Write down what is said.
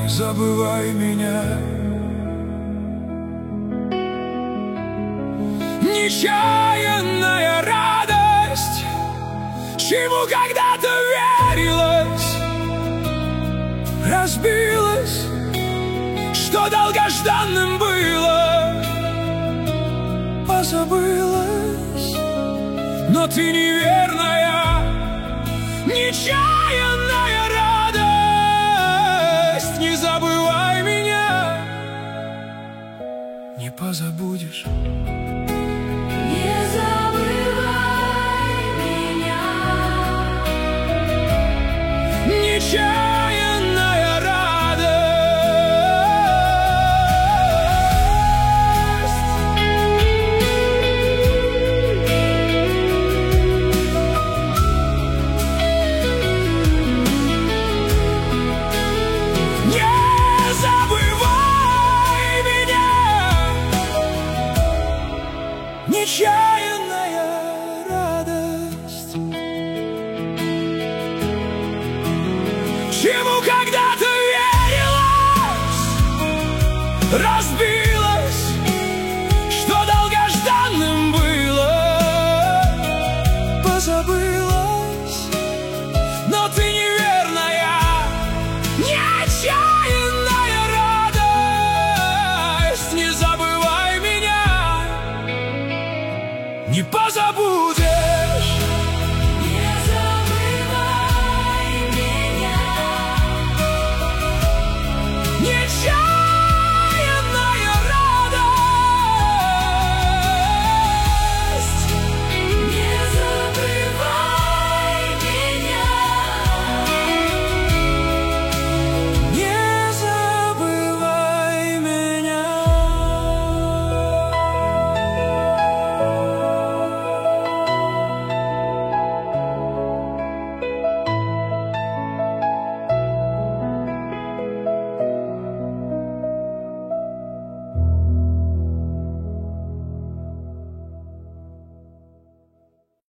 не забывай меня. Нечаянная радость, чему когда-то верилась, разбилась, что долгожданным было, позабылась. Но ты неверная, нечаянная радость, не забывай меня, не позабудешь. Не забывай меня. Нечаянная радость. Не забывай меня. Нечаянная радость, чему когда-то верилась, разбилась.